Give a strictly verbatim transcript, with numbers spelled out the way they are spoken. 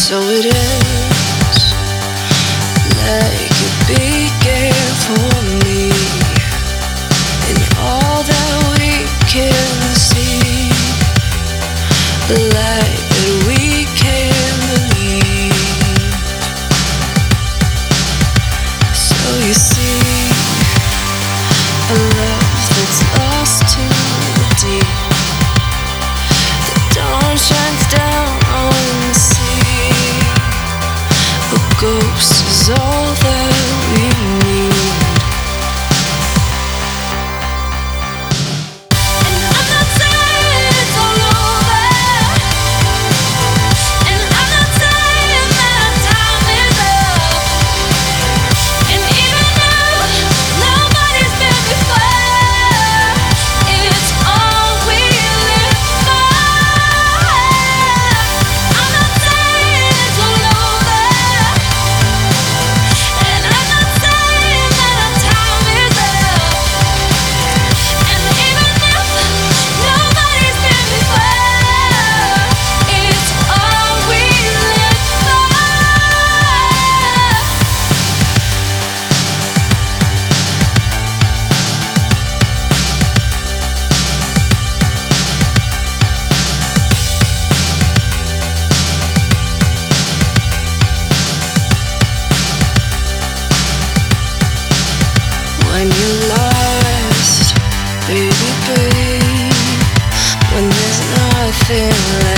So it ends like it began for me, and all that we can see, the light that we can believe. So you see, a love that's lost too deep. The dawn shines down on the sea. A ghost is all that we need. And I'm not saying it's all over, and I'm not saying that our time is up. And even though nobody's been before, it's all we live for. I'm not saying it's all over, and I'm not saying that our time is up. And even if nobody's been before, it's all we live for. When you're lost, baby, babe, when there's nothing left.